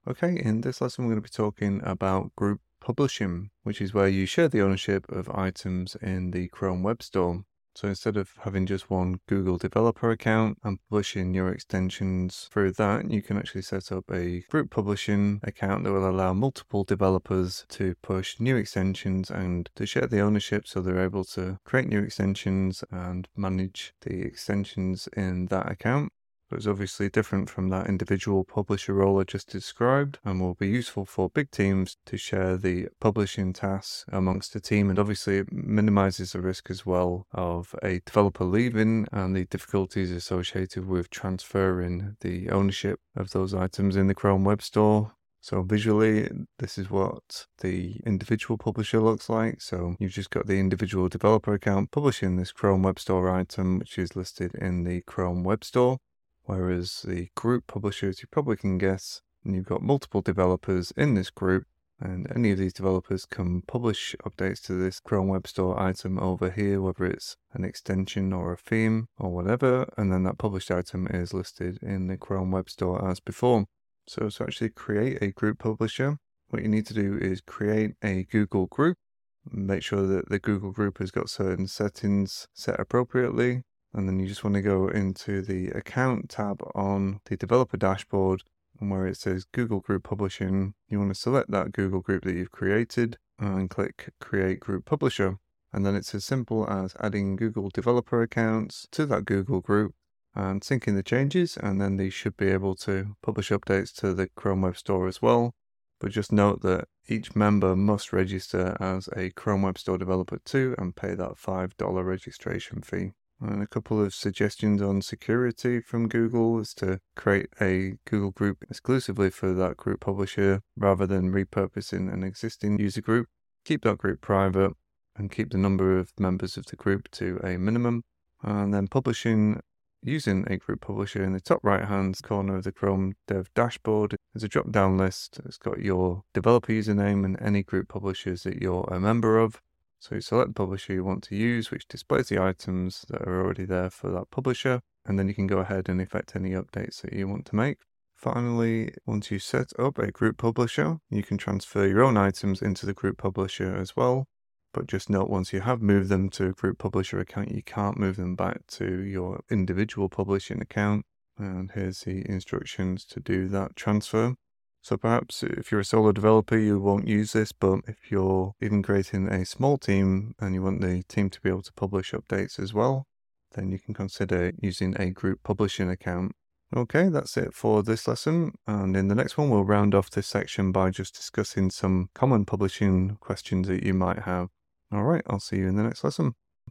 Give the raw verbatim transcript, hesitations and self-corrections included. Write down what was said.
Okay, in this lesson we're going to be talking about group publishing, which is where you share the ownership of items in the Chrome Web Store. So instead of having just one Google developer account and publishing your extensions through that, you can actually set up a group publishing account that will allow multiple developers to push new extensions and to share the ownership, so they're able to create new extensions and manage the extensions in that account. But it's obviously different from that individual publisher role I just described, and will be useful for big teams to share the publishing tasks amongst the team. And obviously it minimizes the risk as well of a developer leaving and the difficulties associated with transferring the ownership of those items in the Chrome Web Store. So visually, this is what the individual publisher looks like. So you've just got the individual developer account publishing this Chrome Web Store item, which is listed in the Chrome Web Store. Whereas the group publishers, you probably can guess, and you've got multiple developers in this group, and any of these developers can publish updates to this Chrome Web Store item over here, whether it's an extension or a theme or whatever, and then that published item is listed in the Chrome Web Store as before. So to actually create a group publisher, what you need to do is create a Google group, make sure that the Google group has got certain settings set appropriately. And then you just want to go into the account tab on the developer dashboard, and where it says Google Group Publishing, you want to select that Google group that you've created and click Create Group Publisher. And then it's as simple as adding Google developer accounts to that Google group and syncing the changes, and then they should be able to publish updates to the Chrome Web Store as well. But just note that each member must register as a Chrome Web Store developer too and pay that five dollars registration fee. And a couple of suggestions on security from Google is to create a Google group exclusively for that group publisher rather than repurposing an existing user group. Keep that group private and keep the number of members of the group to a minimum. And then publishing using a group publisher, in the top right hand corner of the Chrome Dev dashboard, there's a drop down list. It's got your developer username and any group publishers that you're a member of. So you select the publisher you want to use, which displays the items that are already there for that publisher, and then you can go ahead and effect any updates that you want to make. Finally, once you set up a group publisher, you can transfer your own items into the group publisher as well. But just note, once you have moved them to a group publisher account, you can't move them back to your individual publishing account. And here's the instructions to do that transfer. So perhaps if you're a solo developer, you won't use this, but if you're even creating a small team and you want the team to be able to publish updates as well, then you can consider using a group publishing account. Okay, that's it for this lesson. And in the next one, we'll round off this section by just discussing some common publishing questions that you might have. All right, I'll see you in the next lesson.